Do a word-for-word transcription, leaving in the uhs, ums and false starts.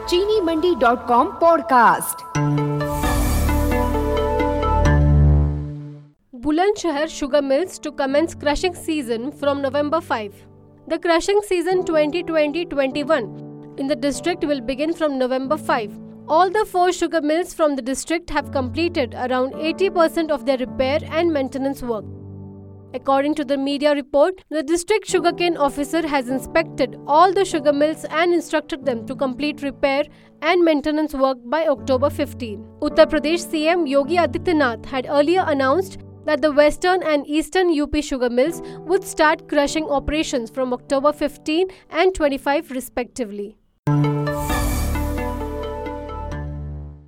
चीनी Mandi dot com podcast. Bulandshahr sugar mills to commence crushing season from November fifth. The crushing season twenty twenty twenty-one in the district will begin from November fifth. All the four sugar mills from the district have completed around eighty percent of their repair and maintenance work. According to the media report, the district sugarcane officer has inspected all the sugar mills and instructed them to complete repair and maintenance work by October fifteenth. Uttar Pradesh C M Yogi Adityanath had earlier announced that the western and eastern U P sugar mills would start crushing operations from October fifteenth and twenty-fifth respectively.